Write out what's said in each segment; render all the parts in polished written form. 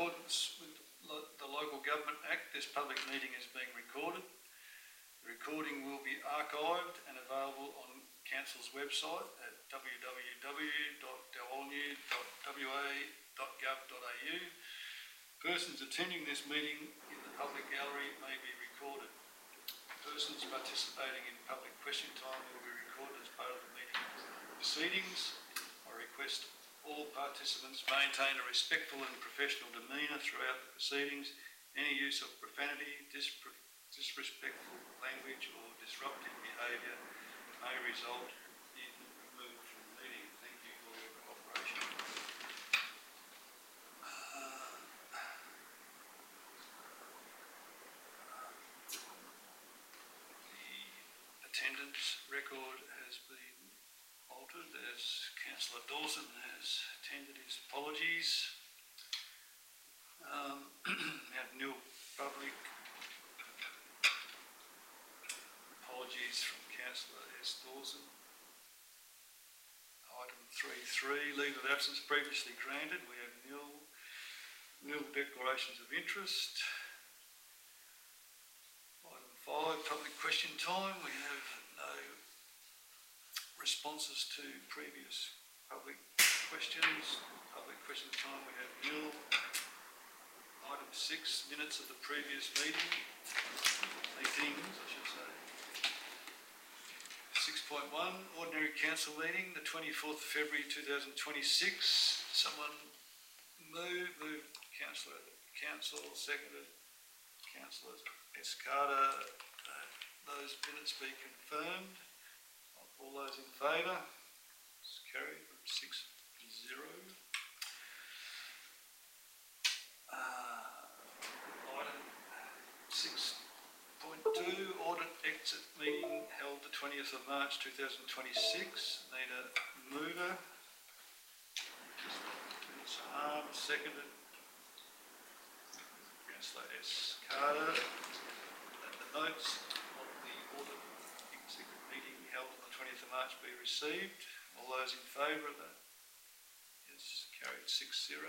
accordance with the Local Government Act, this public meeting is being recorded. The recording will be archived and available on Council's website at www.dalwallnews.wa.gov.au. Persons attending this meeting in the public gallery may be recorded. Persons participating in public question time will be recorded as part of the meeting proceedings. I request all participants maintain a respectful and professional demeanour throughout the proceedings. Any use of profanity, disrespectful language or disruptive behaviour may result in removal from the meeting. Thank you for your cooperation. The attendance record has been altered as Councillor Dawson has tendered his apologies. Have nil public. Apologies from Councillor S. Dawson. Item 3.3, leave of absence previously granted. We have nil declarations of interest. Item 5, public question time. We have no responses to previous public questions. Public question time, we have nil. Item 6, minutes of the previous meetings, I should say. 6.1, ordinary council meeting, the 24th of February 2026. Someone move council, seconded, Councillor Escarda. Those minutes be confirmed. All those in favour? It's carried 6-0. Item 6.2, audit exit meeting held the 20th of March 2026. Need a mover. Seconded. Councillor Escarda. That the notes of the audit exit meeting held on the 20th of March be received. All those in favour of that? Yes, carried 6-0.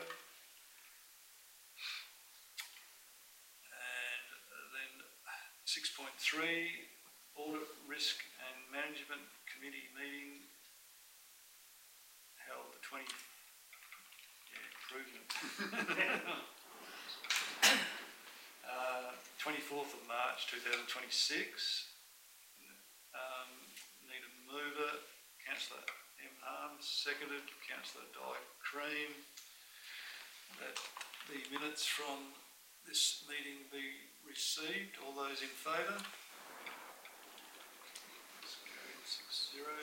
And then 6.3, Audit, Risk and Management Committee meeting held the 24th of March 2026. Need a mover, Councillor M. Harms, seconded, Councillor Di Cream, that the minutes from this meeting be received. All those in favour? It's carried 6-0.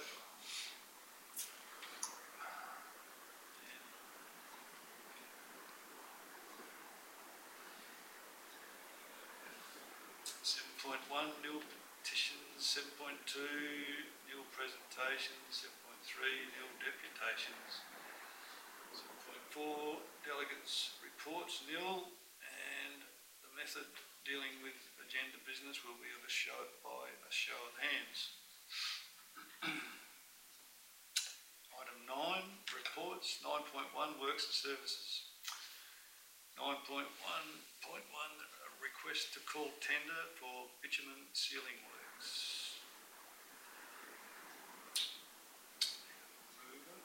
And 7.1, nil petitions. 7.2, nil presentations. 7.3, nil deputations. 7.4, delegates reports, nil. And the method dealing with agenda business will be by a show of hands. Item 9, reports. 9.1, works and services. 9.1.1, a request to call tender for bitumen sealing works. Mover.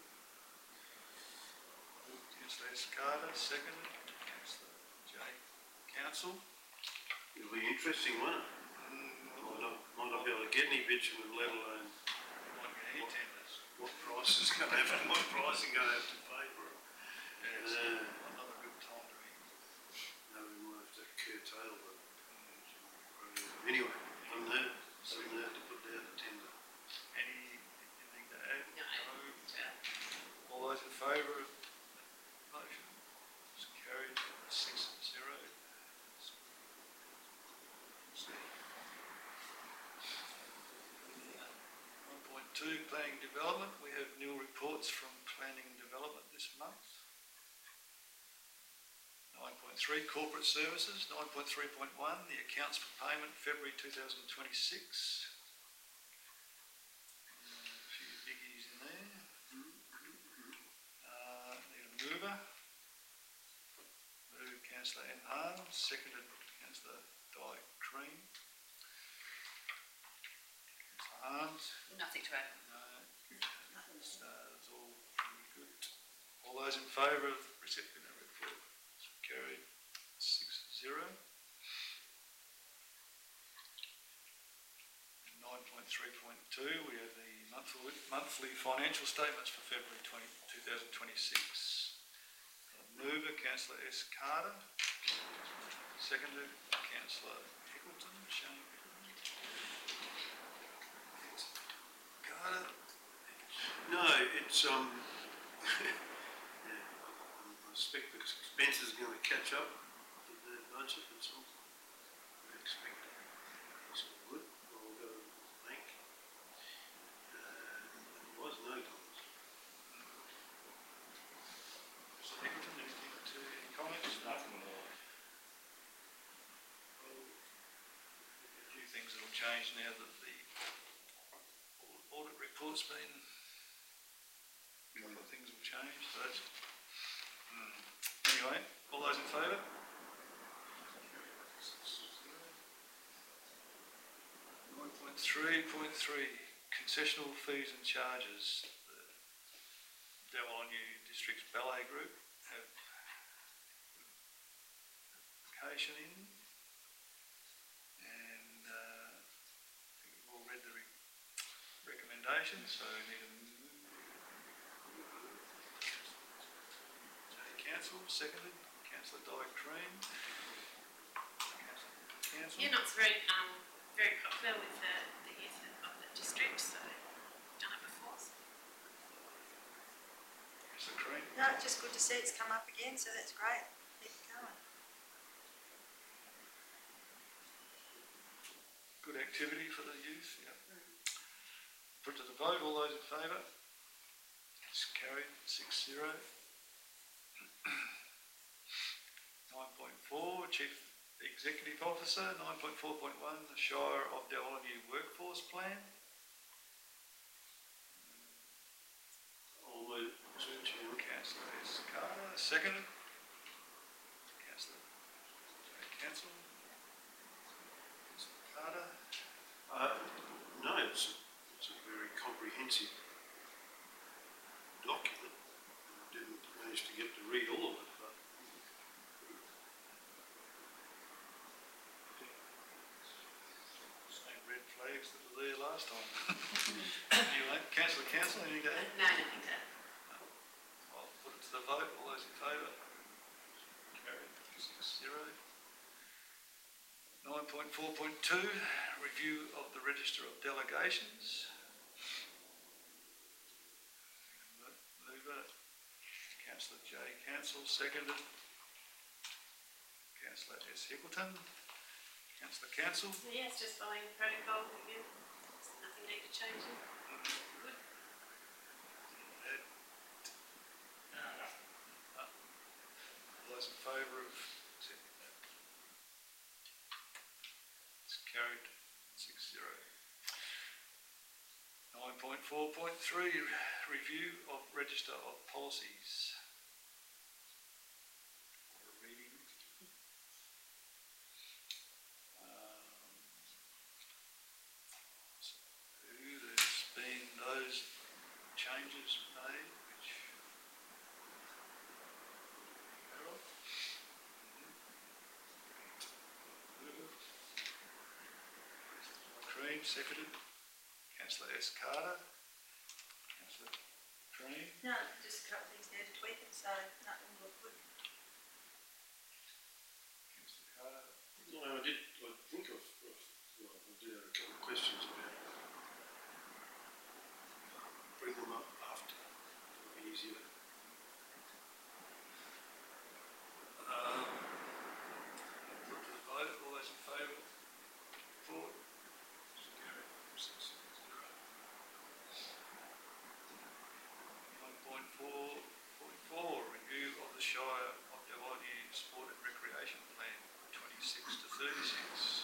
Councillor Escarda, seconded. Councillor J. Council. It'll be interesting, won't it? Might not be able to get any bitumen, let alone Might get any tenders. what price is going to have and what price you're going to have to pay for it. Yeah, it's another good time to be. No, we might have to curtail them. Anyway, I'm there to put down the tender. Anything to add? No. All those in favour of the motion? It's carried 6-0. 1.2, planning development. We have nil reports from planning development this month. 9.3, corporate services. 9.3.1, the accounts for payment, February 2026. A few biggies in there. Need a mover. Move Councillor M. Harms, seconded Councillor Di Cream. Councillor Harms? Nothing to add. No. It's all pretty good. All those in favour of accepting the report? Carried 6-0. 9.3.2, we have the monthly financial statements for February 2026. Mover, Councillor S. Carter. Seconded, Councillor Hickleton. Shane Carter. No, it's, yeah, I suspect the expenses are going to catch up with the budget, that's all. I expect it's all good. I'll go to the bank. There was no dollars. Mr. Hickleton, anything to any comments? Nothing more. Well, a few things that will change now that the audit report's been. A couple of things will change, so that's. Anyway, all those in favour? 9.3.3, concessional fees and charges. The Dowalonyu District's Ballet Group have application in, and I think we've all read the recommendations, so we need a Council, seconded, Councillor Di Cream. Council. Yeah, not very, very popular with the youth of the district, so done it before. So. Councillor Cream. No, it's just good to see it's come up again, so that's great. Keep it going. Good activity for the youth, yeah. Put to the vote, all those in favour? It's carried 6-0. 9.4, Chief Executive Officer. 9.4.1, the Shire of Dowalonyu Workforce Plan. I'll move to Chairman. Councillor S. Carter, seconded. Councillor Council. Councillor Carter. No, it's a very comprehensive document. I didn't manage to get to read all of it, but Same red flags that were there last time. Anyway, Councillor Council, anything to add? No, nothing to add. I'll put it to the vote. All those in favour? Carried 6-0. 9.4.2, review of the Register of Delegations. Mover, Councillor J. Council, seconded. Councillor S. Hickleton. Councillor Council. Yeah, it's just following the protocol again. There's nothing need to change it. Good. All those in favour of accepting that? It's carried 6-0. 9.4.3, review of Register of Policies. What a reading. There's been those changes made, which Harold. Cream, seconded. Councillor S. Carter. Councillor Cream. No, just a couple of things there to tweak it, so nothing will look good. Councillor Carter. no, I think of well, I did have a couple of questions about bring them up after. It'll be easier. Put to the vote. All those in favour? Report. Carried 6-0. 9.4.4, review of the Shire of Dowalonyu Sport and Recreation Plan 26 to 36.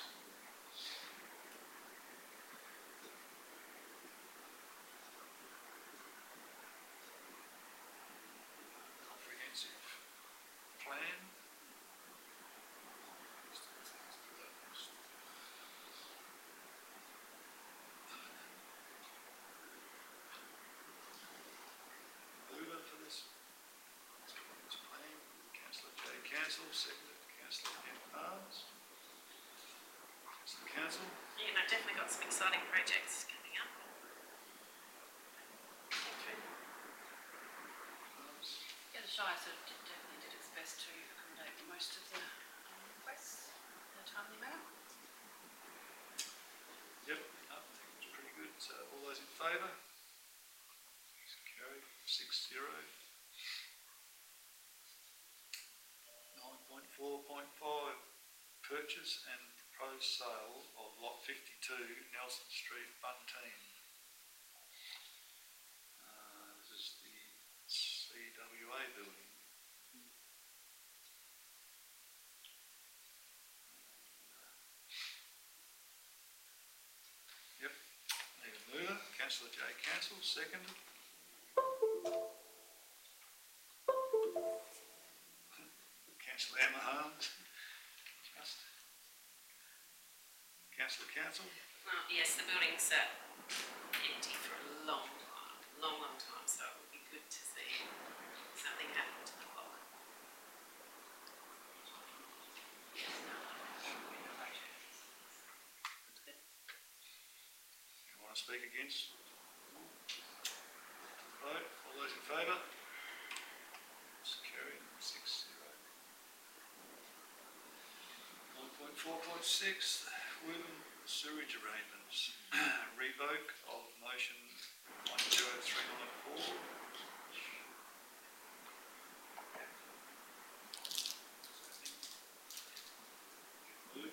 Comprehensive plan. Cancel, seconded Councillor M. Arms. Councillor Council. Yeah, and I've definitely got some exciting projects coming up. Arms. Yeah, the Shire sort of definitely did its best to accommodate most of the requests in a timely manner. Yep, no, I think it was pretty good. So all those in favour? Carried 6-0. 9.4.5, purchase and proposed sale of lot 52, Nelson Street, Bunteen. This is the CWA building. Yep, need a mover. Councillor J. Cancel, seconded. Councillor Emma Harms. Just. Councillor Council. Well, yes, the building's empty for a long time, so it would be good to see something happen to the block. Yes, no, should be a project. That's good. You want to speak against? Vote. All those in favour? It's carried 6-0. 9.4.6, Woburn sewage arrangements. Revoke of motion 10394. Move.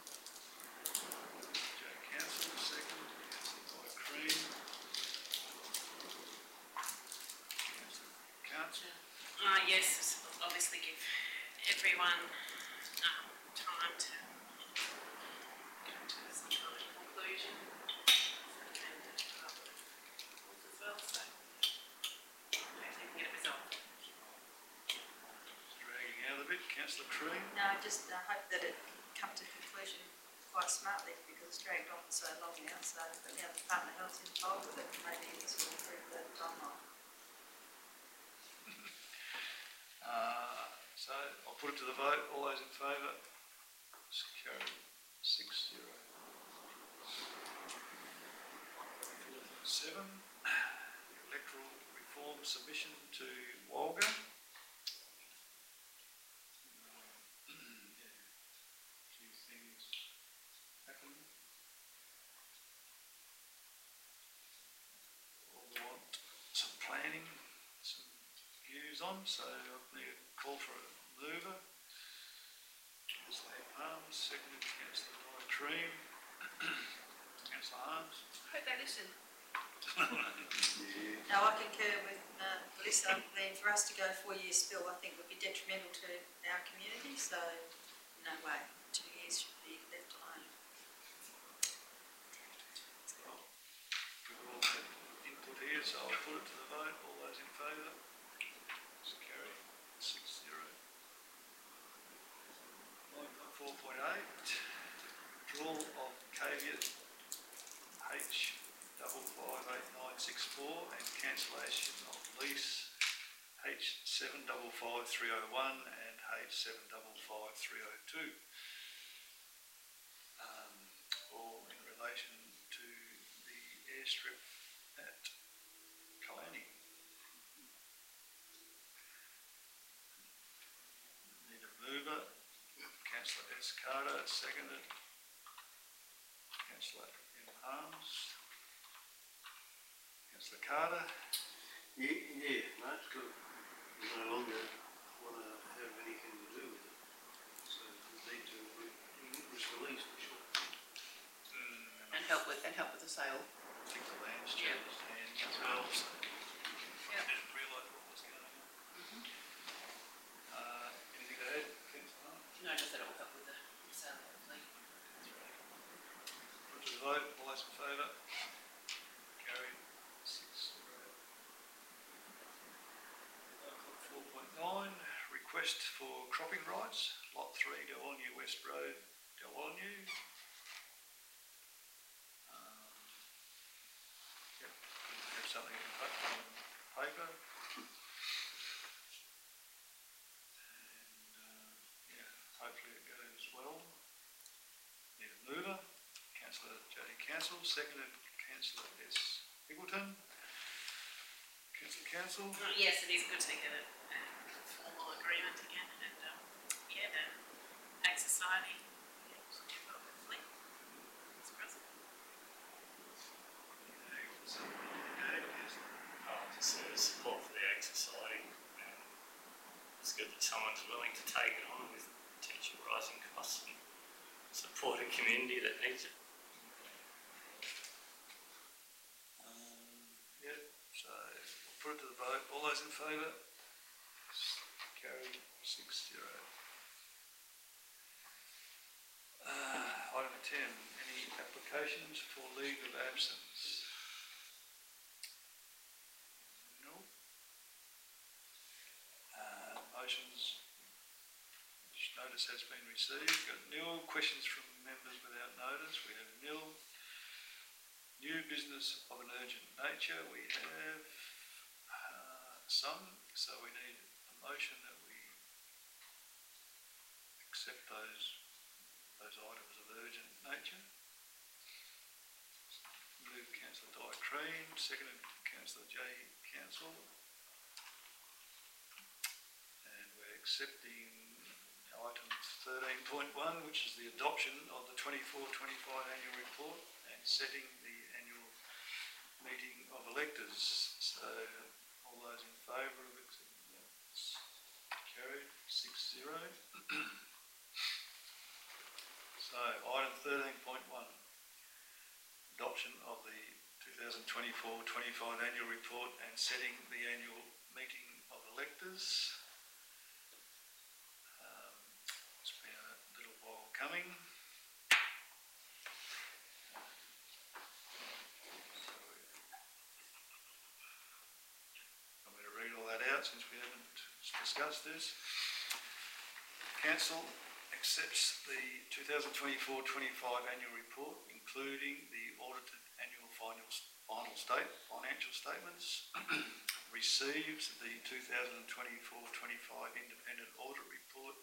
J. Council, second. Councillor by Cream. Council. Yes, obviously give everyone time to come to some kind of conclusion and other rules as well, so hopefully we can get it resolved. Dragging out a bit. Councillor Cream. No, I just hope that it come to conclusion quite smartly because it's dragged on so long now, so, but now the Department of Health's involved with it, maybe this will improve the timeline. So I'll put it to the vote. All those in favour? It's carried 6-0. 7. Electoral reform submission to Walga. Few things happen. All want some planning, some views on, so I need a call for a mover. Councillor Arms, seconded Councillor By Cream. Councillor Arms. Hope they listen. No, I concur with Melissa, for us to go 4-year spill, I think would be detrimental to our community, so no way, 2 years should be left alone. Well, we've all had input here, so I'll put it to the vote. All those in favour? It's carried 6-0. 9.4.8, withdrawal of caveat H558964 and cancellation of lease H755301 and H755302. All in relation to the airstrip at Kalani. Need a mover. Councillor Escarda, seconded. Councillor M. Harms. Councillor Carter. Yeah, no, it's good. We no longer want to have anything to do with it. So we need to risk release for sure. And help with the sale. I think the land's Yeah. changed hands as well, so Yeah. I didn't realise what was going on. Anything to add, Councillor Harms? No, just that it will help with the sale, hopefully. Put to the vote. All those in favour? Carried 6-0. 4.9, request for cropping rights, Lot 3, Delwolnyou West Road, Delwolnyou. Yep, have something in paper. And Council, seconded Councillor S. Pickleton. Councillor Council, Yes, it is good to get a formal agreement again, and yeah, the Ag Society. Yeah, hopefully, it's present. Just support for the Ag Society. It's good that someone's willing to take it on with potential rising costs and support a community that needs it. yeah, so put it to the vote. All those in favour? Carried 6-0. Item 10, any applications for leave of absence? No. Motions, notice has been received. Got nil. Questions from members without notice. We have nil. New business of an urgent nature. We have some, so we need a motion that we accept those items of urgent nature. Moved Councillor Di Crean, seconded Councillor J. Council. And we're accepting item 13.1, which is the adoption of the 24-25 annual report and setting the annual meeting of electors. So all those in favour of accepting that, carried 6-0. So item 13.1, adoption of the 2024-25 annual report and setting the annual meeting of electors. It's been a little while coming. I'm going to read all that out since we haven't discussed this. Council accepts the 2024-25 annual report, including the audited annual financial statements, receives the 2024-25 independent audit report,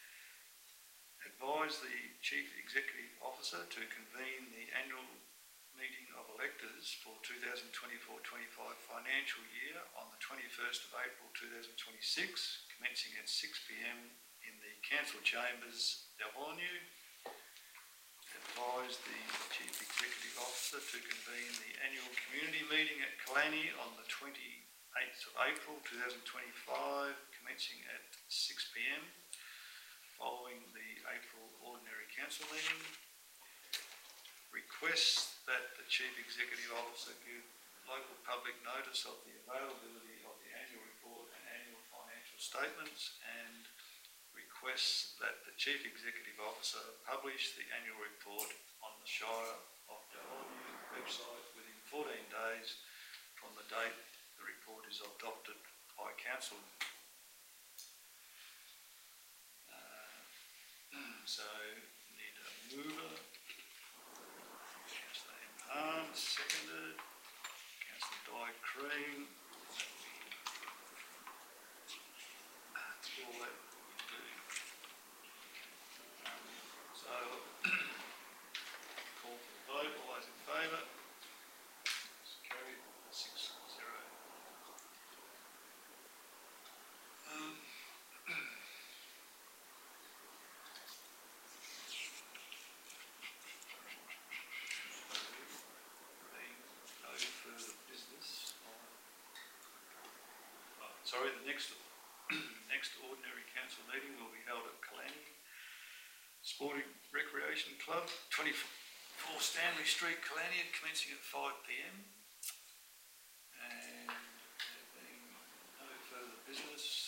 advise the Chief Executive Officer to convene the annual meeting of electors for 2024-25 financial year on the 21st of April 2026, commencing at 6 p.m. in the Council Chambers, Dalhousie. Advise the Chief Executive Officer to convene the annual community meeting at Kalani on the 28th of April 2025, commencing at 6 p.m. following the April ordinary council meeting. Requests that the Chief Executive Officer give local public notice of the availability of the annual report and annual financial statements, and requests that the Chief Executive Officer publish the annual report on the Shire of Dalhousie website within 14 days from the date the report is adopted by Council. So, need a mover. Councillor M. Harms, seconded. Councillor Di Crean. That's all that we do. So, call for the vote. All those in favour? It's carried 6-0. No further business. Sorry, the next ordinary council meeting will be held at Kalani Sporting Recreation Club, 24 Stanley Street, Kalani, commencing at 5 p.m. And there being no further business,